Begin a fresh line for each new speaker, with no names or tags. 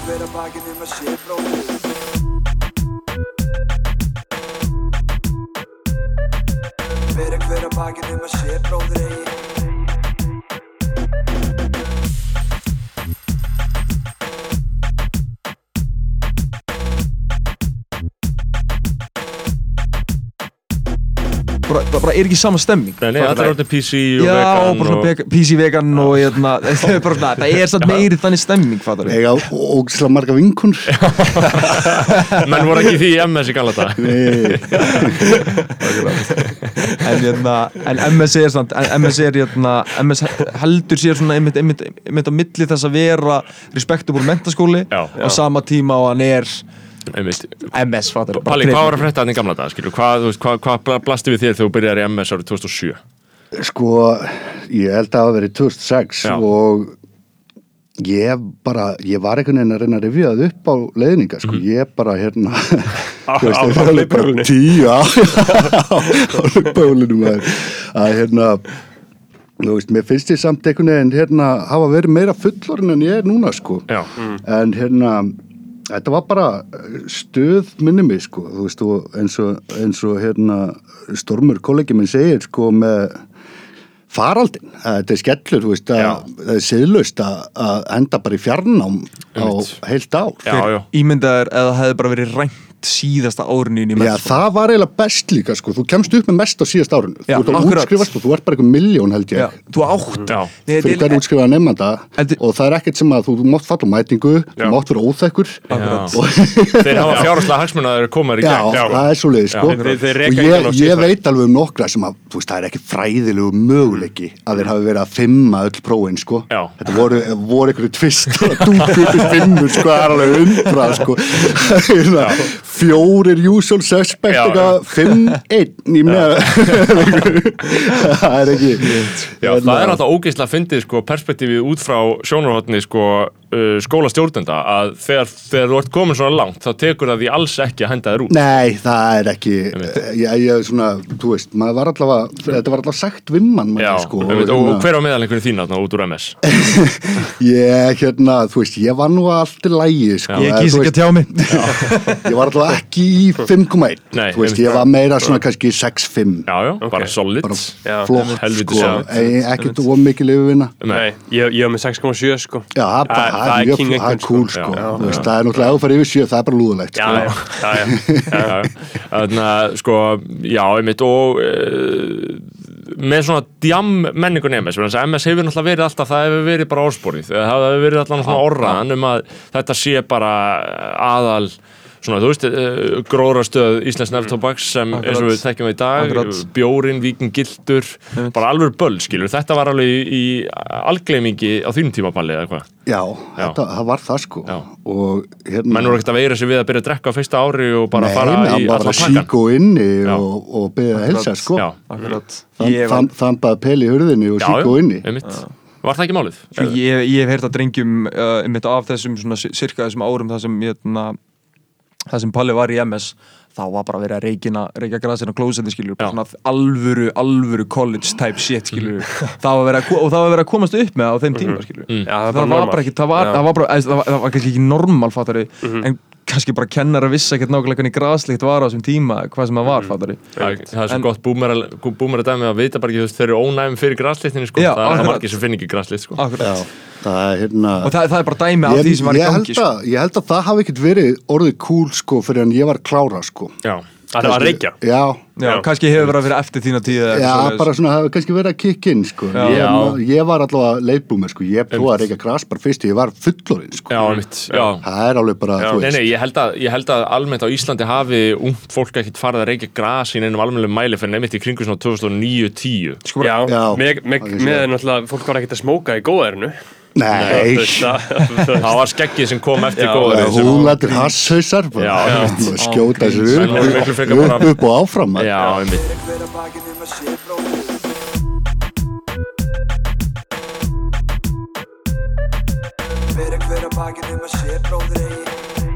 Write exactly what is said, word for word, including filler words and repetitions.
hver að baki nema sé bróðir Bera hver að baki nema sé bróðir eigi
Bara, bara er ekki sama stemming.
Nei, nei, allir orðin P C og
já,
vegan.
Já, bara svona og... P C vegan og hérna, það er bara svona, það er satt meiri þannig stemming, fattar
við. Ég á ógeðslega marga vinkonur.
Menn voru ekki því í M S í gamla daga.
Nei.
en hérna, en M S er samt, M S er hérna, M S heldur sér svona einmitt, einmitt, einmitt á milli þess að vera respektable menntaskóli á sama tíma og hann er M S, fattar.
Palli, hvað var að frétta hann í gamla daga, skilur? Hvað, þú veist, hvað, hvað blasti við þér þegar þú byrjar í M S árið tvö þúsund og sjö?
Sko, ég held að það hafi verið tvö þúsund og sex Já. og ég bara, ég var einhvern veginn að reyna að rifja það upp á leiðninga, sko, mm. ég bara, hérna, þú veist, það var bara tíu á hlaupahjólinu, maður, að, hérna, þú veist, mér finnst ég samt einhvern veginn, hérna, hafa verið meira fullorinn en ég er núna, sko, mm. en, hérna, þetta var bara stöð minni mig, sko, þú veist, og eins og, eins og hérna, Stormur kollegi minn segir, sko, með faraldinn, þetta er skellur, þú veist, að það er siðlaust að enda bara í fjarnám á heilt ár.
Já, já. Ímyndaður eða hefði bara verið rænt síðasta árinu í
mennskóla. Já, það var eiginlega best líka, sko, þú kemst upp með mest á síðasta árinu.
Já,
þú ert að útskrifast og þú ert bara eitthvað miljón, held ég.
Já, þú átt.
Já. Fyrir hvernig útskrifaða nefnda og það er ekkert sem að þú mátt falla á mætingu, þú mátt vera óþekkur.
Þeir hafa fjárhagslega hagsmuna að þeir koma í gegn.
Já, það er svoleiðis, sko. Og ég, ég veit alveg um nokkra sem að, þú veist, það er ekki fræðilegu möguleiki að þeir hafi verið að fimma öll prófin, sko. Þetta voru, voru einhverju tvist og dúkviti fimmur, sko, það er alveg undra, sko. Fjórir usual suspect eitthvað, fimm, einn í með það er ekki
Já, það er alltaf ógeðslega fyndið, sko, perspektífið út frá sjónarhorni, sko, uh, skólastjórnenda að þegar, þegar þú ert komin svona langt þá tekur það því alls ekki að henda þér út.
Nei, það er ekki ég, ég svona, þú veist, maður var allavega þetta var allavega sagt vimman
Já,
sko,
og, og, og hver á meðalengunni þín þarna út úr M S?
Ég, hérna, þú veist, ég var nú allt í lagi, sko.
Ég kýs ekki að tjá mig.
Ég var allavega ekki í fimm komma eitt, þú veist, ég var meira svona kannski sex fimm.
Já, já, okay. Bara solid.
Bara flott, sko, ekkert of mikið lifuvinna.
Nei, ég, ég var með sex komma sjö, sko.
Já, það er mjög, það er cool, sko. Það er náttúrulega ef þú ferð yfir sjö, það er bara lúðulegt,
sko. Já, já, já. Þannig að, sko, já, einmitt og með svona djam menningun M S, M S hefur náttúrulega verið alltaf, það hefur verið bara orðsporið, það hefur verið alltaf svona orðan um að þetta sé bara aðal svona, þú veist, uh, gróðrastöð Íslands neftóbaks sem eins og við þekkjum í dag, Akkurat. Bjórinn, Víkingildur, bara alveg böll, skilur. Þetta var alveg í, í algleymingi á þínum tímapalli eða hvað?
Já, Já. Þetta, það var það, sko. Já. Og hérna...
Menn voru ekkert að veira sig við að byrja að drekka á fyrsta ári og bara
Nei,
fara í allan pakkan.
Nei, bara síku inni og, og byrja að helsa, sko.
Já,
akkurat.
Þann, þann peli í hurðinni og síku inni.
Já, einmitt. Var það ekki málið?
Svo, ég, ég hef heyrt að drengjum uh, einmitt af þessum svona cirka þessum árum það sem ég, það sem Palli var í M S þá var bara verið að reykina, reykja grasinn á klósetti, skilur, bara svona alvöru, alvöru college type shit, skilur, það var verið að, og það var verið að komast upp með á þeim tíma, skilur. Mm. Já, það, það var bara ekki, það var, það var bara, það var, það var kannski ekki normal, fattari, mm-hmm. en kannski bara kennara vissi ekkert nákvæmlega hvernig graslikt var á þessum tíma, hvað sem það var, fattari.
Það er svo gott búmera dæmi að vita bara ekki, þú veist, þeir eru ónæmi fyrir grasliktinu, sko, það er margir sem finn ekki graslikt, sko.
Það er, hérna,
og það, það er bara dæmi af
ég,
því sem var í gangi,
sko. Ég held að það hafi ekkert verið orðið cool, sko, fyrir en ég var klára, sko.
Já. Það var reykja.
Já.
Já, kannski hefur verið að vera eftir þína tíð.
Já, bara svona, það hefur kannski verið að kikka inn, sko.
Já.
Ég, ég var allavega leitblúmer, sko. Ég prófaði að reykja gras bara fyrst, ég var fullorðinn, sko.
Já, mitt. Já.
Það er alveg bara,
já. Þú veist. Nei, nei, ég held að, ég held að almennt á Íslandi hafi ungt fólk ekkert farið að reykja gras í neinum almennilegu mæli fyrir nefnitt í kringu svona tvö þúsund og níu til tíu.
Sko, já, já. Með, með, með náttúrulega, fólk var ekkert að smóka í góðærinu.
Nei,
það var skeggið sem kom eftir góður.
Hún lætur hasshausar, skjóta sér upp, upp, upp og áfram.
Já, einmitt.
Hver að baki nema sé bróðir eigi